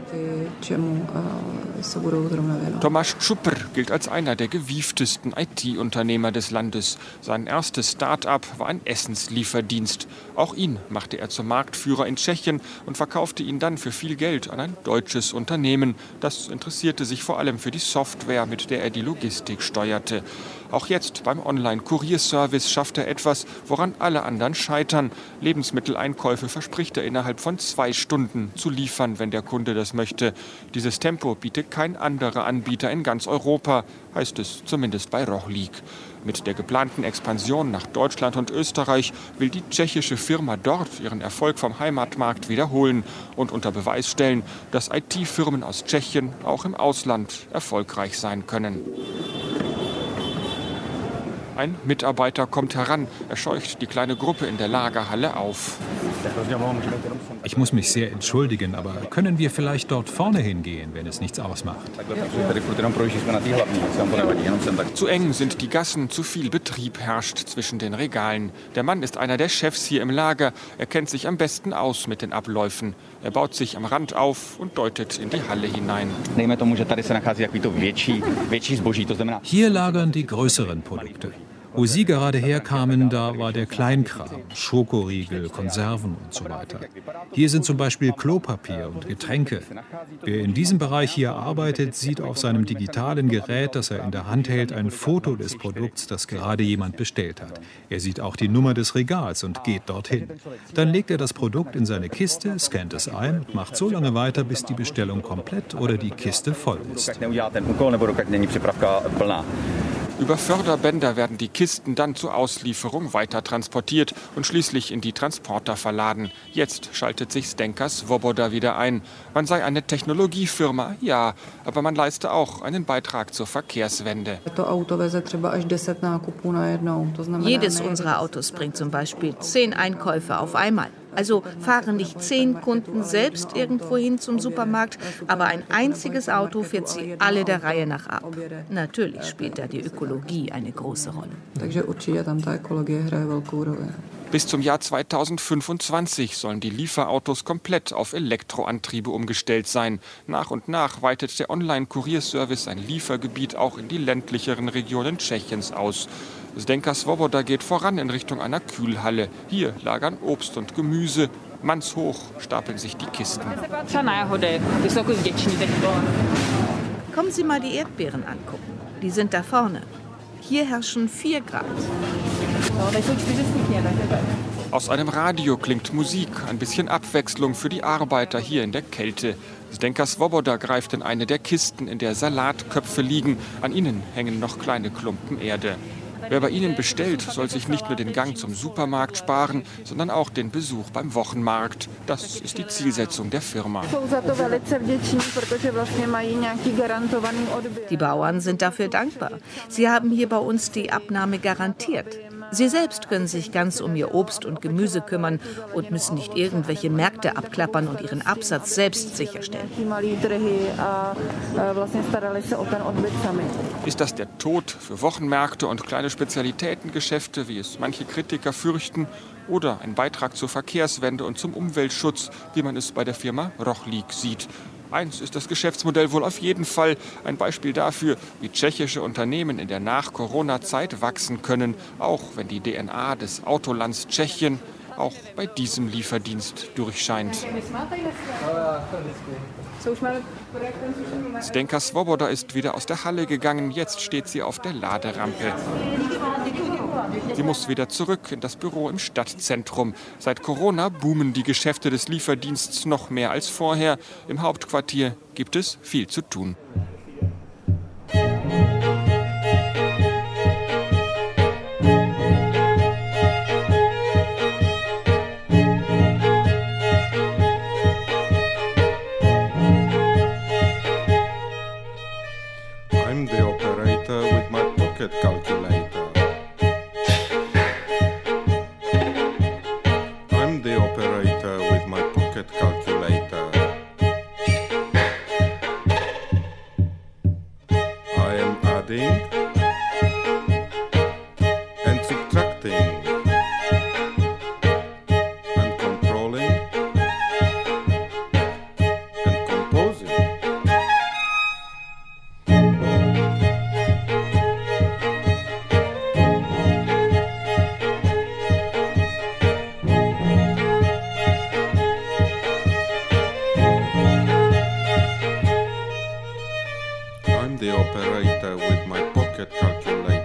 Tomáš Čupr gilt als einer der gewieftesten IT-Unternehmer des Landes. Sein erstes Start-up war ein Essenslieferdienst. Auch ihn machte er zum Marktführer in Tschechien und verkaufte ihn dann für viel Geld an ein deutsches Unternehmen. Das interessierte sich vor allem für die Software, mit der er die Logistik steuerte. Auch jetzt beim Online-Kurierservice schafft er etwas, woran alle anderen scheitern. Lebensmitteleinkäufe verspricht er innerhalb von 2 Stunden zu liefern, wenn der Kunde das möchte. Dieses Tempo bietet kein anderer Anbieter in ganz Europa, heißt es zumindest bei Rohlik. Mit der geplanten Expansion nach Deutschland und Österreich will die tschechische Firma dort ihren Erfolg vom Heimatmarkt wiederholen und unter Beweis stellen, dass IT-Firmen aus Tschechien auch im Ausland erfolgreich sein können. Ein Mitarbeiter kommt heran, er scheucht die kleine Gruppe in der Lagerhalle auf. Ich muss mich sehr entschuldigen, aber können wir vielleicht dort vorne hingehen, wenn es nichts ausmacht? Zu eng sind die Gassen, zu viel Betrieb herrscht zwischen den Regalen. Der Mann ist einer der Chefs hier im Lager. Er kennt sich am besten aus mit den Abläufen. Er baut sich am Rand auf und deutet in die Halle hinein. Hier lagern die größeren Produkte. Wo Sie gerade herkamen, da war der Kleinkram, Schokoriegel, Konserven und so weiter. Hier sind zum Beispiel Klopapier und Getränke. Wer in diesem Bereich hier arbeitet, sieht auf seinem digitalen Gerät, das er in der Hand hält, ein Foto des Produkts, das gerade jemand bestellt hat. Er sieht auch die Nummer des Regals und geht dorthin. Dann legt er das Produkt in seine Kiste, scannt es ein und macht so lange weiter, bis die Bestellung komplett oder die Kiste voll ist. Über Förderbänder werden die Kisten dann zur Auslieferung weiter transportiert und schließlich in die Transporter verladen. Jetzt schaltet sich Zdenka Svoboda wieder ein. Man sei eine Technologiefirma, ja, aber man leiste auch einen Beitrag zur Verkehrswende. Jedes unserer Autos bringt zum Beispiel 10 Einkäufe auf einmal. Also fahren nicht 10 Kunden selbst irgendwohin zum Supermarkt, aber ein einziges Auto fährt sie alle der Reihe nach ab. Natürlich spielt da die Ökologie eine große Rolle. Bis zum Jahr 2025 sollen die Lieferautos komplett auf Elektroantriebe umgestellt sein. Nach und nach weitet der Online-Kurierservice sein Liefergebiet auch in die ländlicheren Regionen Tschechiens aus. Zdenka Svoboda geht voran in Richtung einer Kühlhalle. Hier lagern Obst und Gemüse. Mannshoch stapeln sich die Kisten. Kommen Sie mal die Erdbeeren angucken. Die sind da vorne. Hier herrschen 4 Grad. Aus einem Radio klingt Musik, ein bisschen Abwechslung für die Arbeiter hier in der Kälte. Zdenka Svoboda greift in eine der Kisten, in der Salatköpfe liegen. An ihnen hängen noch kleine Klumpen Erde. Wer bei ihnen bestellt, soll sich nicht nur den Gang zum Supermarkt sparen, sondern auch den Besuch beim Wochenmarkt. Das ist die Zielsetzung der Firma. Die Bauern sind dafür dankbar. Sie haben hier bei uns die Abnahme garantiert. Sie selbst können sich ganz um ihr Obst und Gemüse kümmern und müssen nicht irgendwelche Märkte abklappern und ihren Absatz selbst sicherstellen. Ist das der Tod für Wochenmärkte und kleine Spezialitätengeschäfte, wie es manche Kritiker fürchten, oder ein Beitrag zur Verkehrswende und zum Umweltschutz, wie man es bei der Firma Rochlik sieht? Eins ist das Geschäftsmodell wohl auf jeden Fall ein Beispiel dafür, wie tschechische Unternehmen in der Nach-Corona-Zeit wachsen können, auch wenn die DNA des Autolands Tschechien auch bei diesem Lieferdienst durchscheint. Zdenka Svoboda ist wieder aus der Halle gegangen, jetzt steht sie auf der Laderampe. Sie muss wieder zurück in das Büro im Stadtzentrum. Seit Corona boomen die Geschäfte des Lieferdienstes noch mehr als vorher. Im Hauptquartier gibt es viel zu tun. I'm the operator with my pocket calculator. I'm the operator with my pocket calculator. I am adding and subtracting and controlling and composing. I'm the operator with my pocket calculator.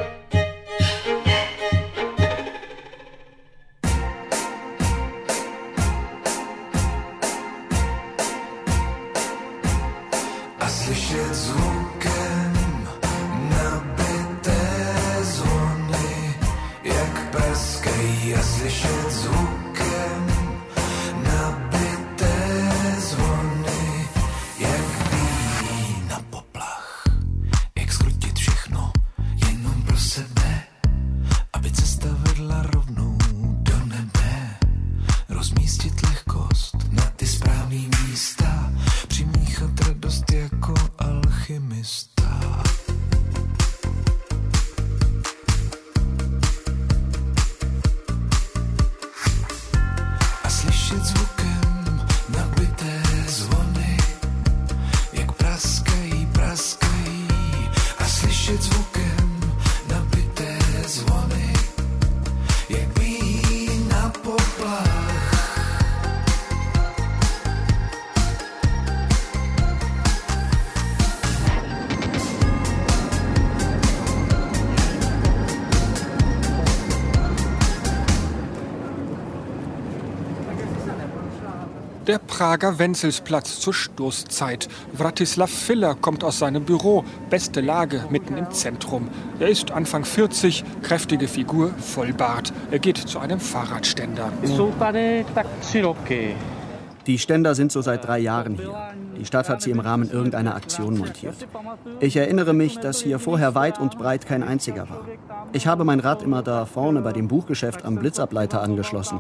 A slyšet zvukem nabité zvony, jak praskají. A slyšet zvukem nabité zvony, jak bíjí na poplach. Jak skrutit všechno jenom pro sebe, aby cesta vedla rovnou do nebe. Rozmístit lehkost na ty správný místa, přimíchat radost jako alchymista. A slyšet zvukem nabité zvony, jak praskají, praskají. A slyšet zvukem nabité zvony, jak bíjí na poplach. Der Prager Wenzelsplatz zur Stoßzeit. Vratislav Filler kommt aus seinem Büro. Beste Lage mitten im Zentrum. Er ist Anfang 40, kräftige Figur, Vollbart. Er geht zu einem Fahrradständer. Die Ständer sind so seit 3 Jahren hier. Die Stadt hat sie im Rahmen irgendeiner Aktion montiert. Ich erinnere mich, dass hier vorher weit und breit kein einziger war. Ich habe mein Rad immer da vorne bei dem Buchgeschäft am Blitzableiter angeschlossen.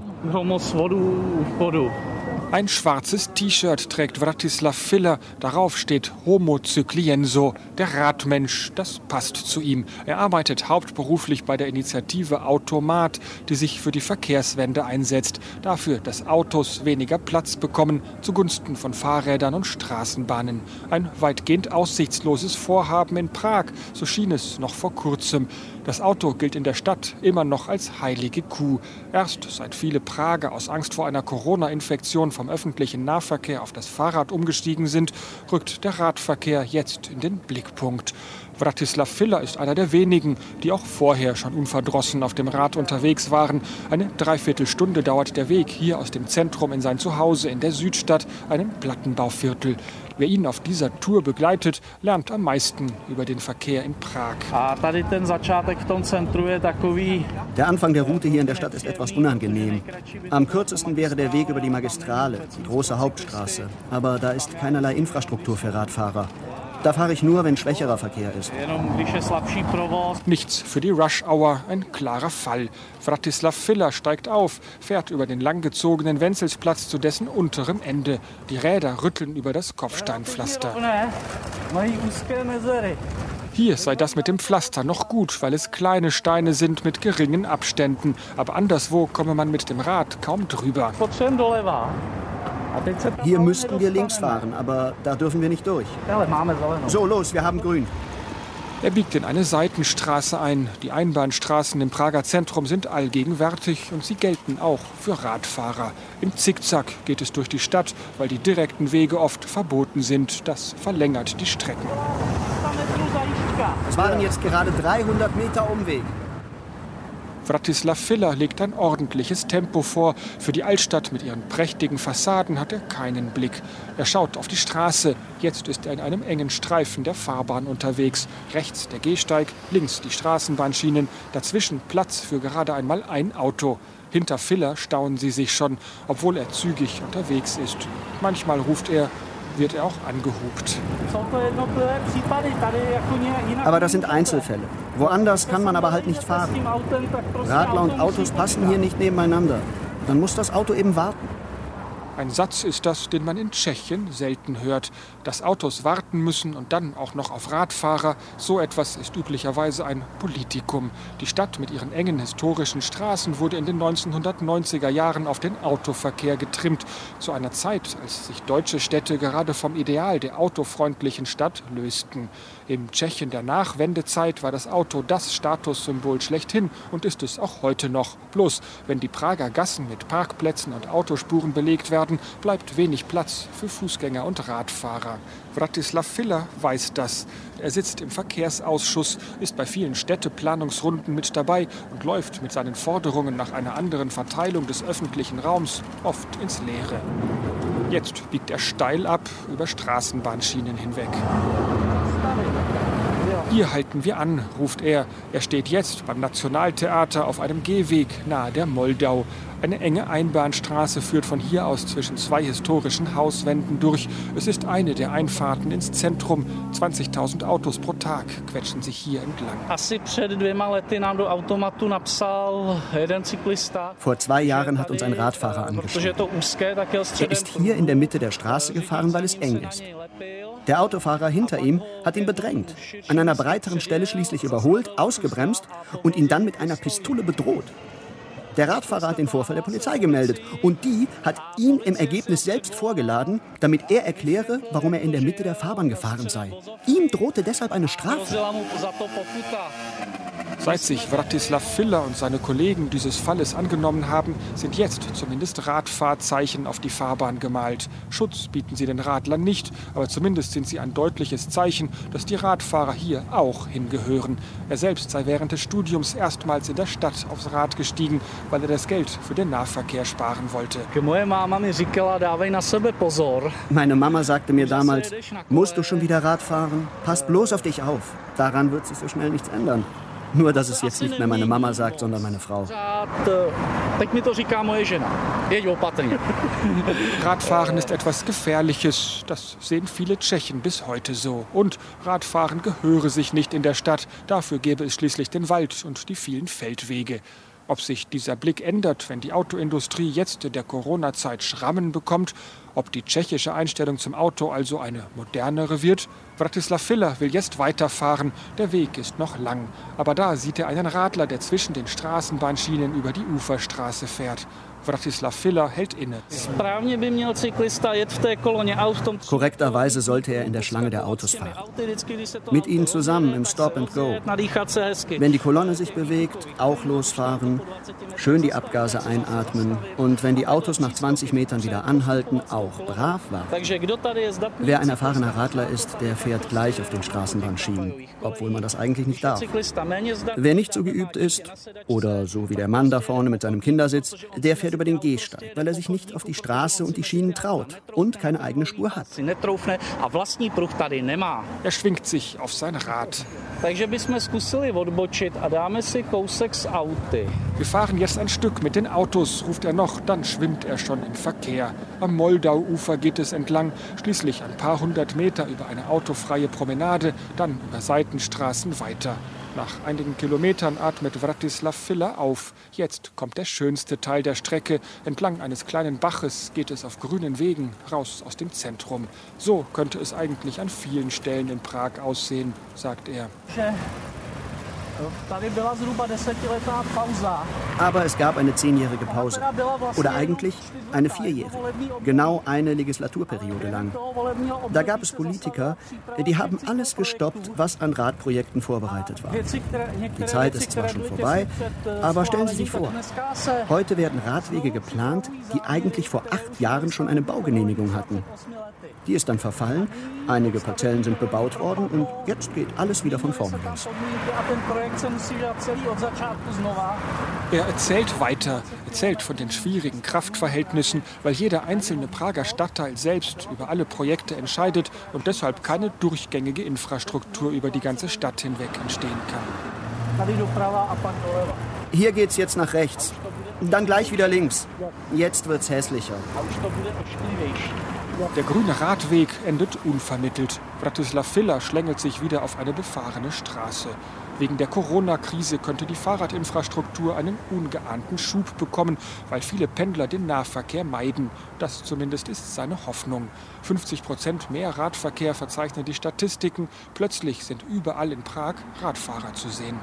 Ein schwarzes T-Shirt trägt Vratislav Filler. Darauf steht Homo Cyklienso, der Radmensch. Das passt zu ihm. Er arbeitet hauptberuflich bei der Initiative Automat, die sich für die Verkehrswende einsetzt. Dafür, dass Autos weniger Platz bekommen, zugunsten von Fahrrädern und Straßenbahnen. Ein weitgehend aussichtsloses Vorhaben in Prag, so schien es noch vor kurzem. Das Auto gilt in der Stadt immer noch als heilige Kuh. Erst seit viele Prager aus Angst vor einer Corona-Infektion vom öffentlichen Nahverkehr auf das Fahrrad umgestiegen sind, rückt der Radverkehr jetzt in den Blickpunkt. Vratislav Filler ist einer der wenigen, die auch vorher schon unverdrossen auf dem Rad unterwegs waren. Eine Dreiviertelstunde dauert der Weg hier aus dem Zentrum in sein Zuhause in der Südstadt, einem Plattenbauviertel. Wer ihn auf dieser Tour begleitet, lernt am meisten über den Verkehr in Prag. Der Anfang der Route hier in der Stadt ist etwas unangenehm. Am kürzesten wäre der Weg über die Magistrale, die große Hauptstraße. Aber da ist keinerlei Infrastruktur für Radfahrer. Da fahre ich nur, wenn schwächerer Verkehr ist. Nichts für die Rush-Hour, ein klarer Fall. Vratislav Filler steigt auf, fährt über den langgezogenen Wenzelsplatz zu dessen unterem Ende. Die Räder rütteln über das Kopfsteinpflaster. Hier sei das mit dem Pflaster noch gut, weil es kleine Steine sind mit geringen Abständen. Aber anderswo komme man mit dem Rad kaum drüber. Hier müssten wir links fahren, aber da dürfen wir nicht durch. So, los, wir haben grün. Er biegt in eine Seitenstraße ein. Die Einbahnstraßen im Prager Zentrum sind allgegenwärtig und sie gelten auch für Radfahrer. Im Zickzack geht es durch die Stadt, weil die direkten Wege oft verboten sind. Das verlängert die Strecken. Es waren jetzt gerade 300 Meter Umweg. Vratislav Filler legt ein ordentliches Tempo vor. Für die Altstadt mit ihren prächtigen Fassaden hat er keinen Blick. Er schaut auf die Straße. Jetzt ist er in einem engen Streifen der Fahrbahn unterwegs. Rechts der Gehsteig, links die Straßenbahnschienen. Dazwischen Platz für gerade einmal ein Auto. Hinter Filler staunen sie sich schon, obwohl er zügig unterwegs ist. Manchmal ruft er, wird er auch angehupt. Aber das sind Einzelfälle. Woanders kann man aber halt nicht fahren. Radler und Autos passen hier nicht nebeneinander. Dann muss das Auto eben warten. Ein Satz ist das, den man in Tschechien selten hört. Dass Autos warten müssen und dann auch noch auf Radfahrer, so etwas ist üblicherweise ein Politikum. Die Stadt mit ihren engen historischen Straßen wurde in den 1990er Jahren auf den Autoverkehr getrimmt. Zu einer Zeit, als sich deutsche Städte gerade vom Ideal der autofreundlichen Stadt lösten. Im Tschechien der Nachwendezeit war das Auto das Statussymbol schlechthin und ist es auch heute noch. Bloß, wenn die Prager Gassen mit Parkplätzen und Autospuren belegt werden, bleibt wenig Platz für Fußgänger und Radfahrer. Vratislav Filler weiß das. Er sitzt im Verkehrsausschuss, ist bei vielen Städteplanungsrunden mit dabei und läuft mit seinen Forderungen nach einer anderen Verteilung des öffentlichen Raums oft ins Leere. Jetzt biegt er steil ab über Straßenbahnschienen hinweg. Hier halten wir an, ruft er. Er steht jetzt beim Nationaltheater auf einem Gehweg nahe der Moldau. Eine enge Einbahnstraße führt von hier aus zwischen zwei historischen Hauswänden durch. Es ist eine der Einfahrten ins Zentrum. 20.000 Autos pro Tag quetschen sich hier entlang. Vor 2 Jahren hat uns ein Radfahrer angeschrieben. Er ist hier in der Mitte der Straße gefahren, weil es eng ist. Der Autofahrer hinter ihm hat ihn bedrängt, an einer breiteren Stelle schließlich überholt, ausgebremst und ihn dann mit einer Pistole bedroht. Der Radfahrer hat den Vorfall der Polizei gemeldet und die hat ihn im Ergebnis selbst vorgeladen, damit er erkläre, warum er in der Mitte der Fahrbahn gefahren sei. Ihm drohte deshalb eine Strafe. Seit sich Vratislav Filler und seine Kollegen dieses Falles angenommen haben, sind jetzt zumindest Radfahrzeichen auf die Fahrbahn gemalt. Schutz bieten sie den Radlern nicht, aber zumindest sind sie ein deutliches Zeichen, dass die Radfahrer hier auch hingehören. Er selbst sei während des Studiums erstmals in der Stadt aufs Rad gestiegen, weil er das Geld für den Nahverkehr sparen wollte. Meine Mama sagte mir damals, musst du schon wieder Rad fahren? Pass bloß auf dich auf. Daran wird sich so schnell nichts ändern. Nur, dass es jetzt nicht mehr meine Mama sagt, sondern meine Frau. Radfahren ist etwas Gefährliches. Das sehen viele Tschechen bis heute so. Und Radfahren gehöre sich nicht in der Stadt. Dafür gäbe es schließlich den Wald und die vielen Feldwege. Ob sich dieser Blick ändert, wenn die Autoindustrie jetzt in der Corona-Zeit Schrammen bekommt, ob die tschechische Einstellung zum Auto also eine modernere wird? Vratislav Filler will jetzt weiterfahren. Der Weg ist noch lang. Aber da sieht er einen Radler, der zwischen den Straßenbahnschienen über die Uferstraße fährt. Vratislav Filler hält inne. Korrekterweise sollte er in der Schlange der Autos fahren. Mit ihnen zusammen im Stop and Go. Wenn die Kolonne sich bewegt, auch losfahren, schön die Abgase einatmen und wenn die Autos nach 20 Metern wieder anhalten, auch brav warten. Wer ein erfahrener Radler ist, der fährt gleich auf den Straßenbahnschienen, obwohl man das eigentlich nicht darf. Wer nicht so geübt ist, oder so wie der Mann da vorne mit seinem Kindersitz, der fährt über den Gehsteig, weil er sich nicht auf die Straße und die Schienen traut und keine eigene Spur hat. Er schwingt sich auf sein Rad. Wir fahren jetzt ein Stück mit den Autos, ruft er noch, dann schwimmt er schon im Verkehr. Am Moldau-Ufer geht es entlang, schließlich ein paar hundert Meter über eine autofreie Promenade, dann über Seitenstraßen weiter. Nach einigen Kilometern atmet Vratislav Filler auf. Jetzt kommt der schönste Teil der Strecke. Entlang eines kleinen Baches geht es auf grünen Wegen raus aus dem Zentrum. So könnte es eigentlich an vielen Stellen in Prag aussehen, sagt er. Aber es gab eine 10-jährige Pause. Oder eigentlich eine 4-jährige. Genau eine Legislaturperiode lang. Da gab es Politiker, die haben alles gestoppt, was an Radprojekten vorbereitet war. Die Zeit ist zwar schon vorbei, aber stellen Sie sich vor, heute werden Radwege geplant, die eigentlich vor 8 Jahren schon eine Baugenehmigung hatten. Die ist dann verfallen, einige Parzellen sind bebaut worden und jetzt geht alles wieder von vorne los. Er erzählt weiter, erzählt von den schwierigen Kraftverhältnissen, weil jeder einzelne Prager Stadtteil selbst über alle Projekte entscheidet und deshalb keine durchgängige Infrastruktur über die ganze Stadt hinweg entstehen kann. Hier geht's jetzt nach rechts, dann gleich wieder links. Jetzt wird's hässlicher. Der grüne Radweg endet unvermittelt. Vratislav Filler schlängelt sich wieder auf eine befahrene Straße. Wegen der Corona-Krise könnte die Fahrradinfrastruktur einen ungeahnten Schub bekommen, weil viele Pendler den Nahverkehr meiden. Das zumindest ist seine Hoffnung. 50% mehr Radverkehr verzeichnen die Statistiken. Plötzlich sind überall in Prag Radfahrer zu sehen.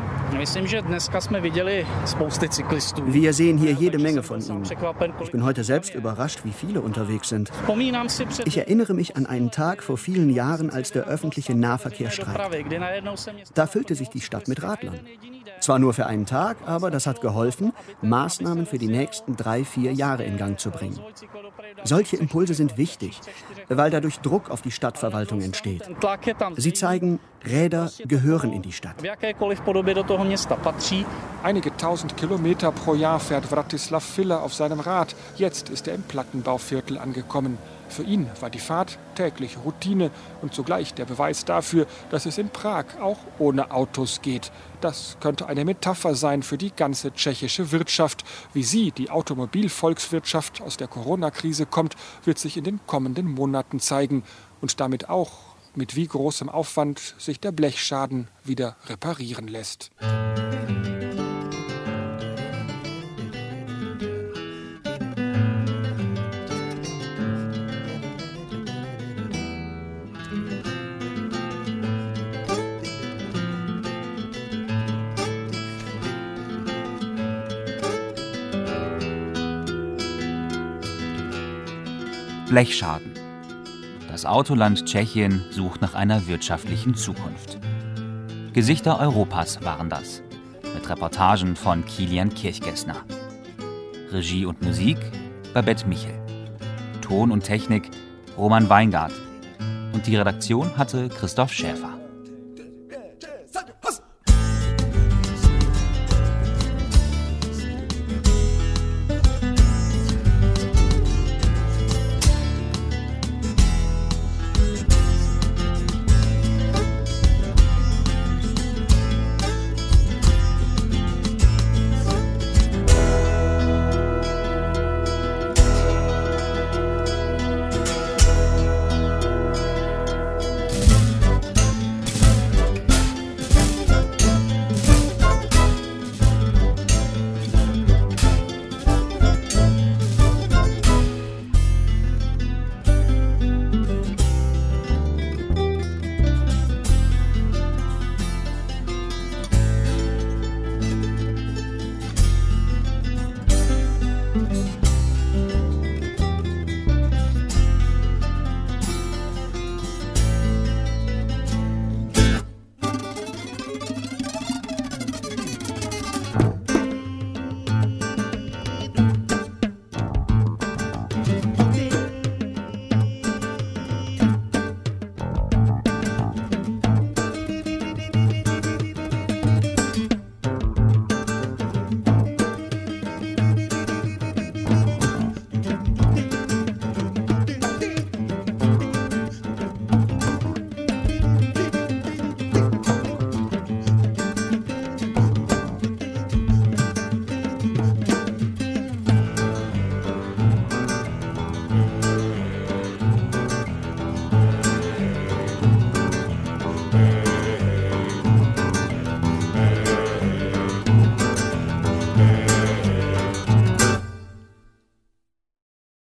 Wir sehen hier jede Menge von ihnen. Ich bin heute selbst überrascht, wie viele unterwegs sind. Ich erinnere mich an einen Tag vor vielen Jahren, als der öffentliche Nahverkehr streikte. Da füllte sich die Stadt mit Radlern. Zwar nur für einen Tag, aber das hat geholfen, Maßnahmen für die nächsten 3-4 Jahre in Gang zu bringen. Solche Impulse sind wichtig, weil dadurch Druck auf die Stadtverwaltung entsteht. Sie zeigen, Räder gehören in die Stadt. Einige 1000 Kilometer pro Jahr fährt Vratislav Filler auf seinem Rad. Jetzt ist er im Plattenbauviertel angekommen. Für ihn war die Fahrt tägliche Routine und zugleich der Beweis dafür, dass es in Prag auch ohne Autos geht. Das könnte eine Metapher sein für die ganze tschechische Wirtschaft. Wie sie, die Automobilvolkswirtschaft, aus der Corona-Krise kommt, wird sich in den kommenden Monaten zeigen. Und damit auch, mit wie großem Aufwand sich der Blechschaden wieder reparieren lässt. Blechschaden. Das Autoland Tschechien sucht nach einer wirtschaftlichen Zukunft. Gesichter Europas waren das. Mit Reportagen von Kilian Kirchgessner. Regie und Musik Babette Michel. Ton und Technik Roman Weingart. Und die Redaktion hatte Christoph Schäfer.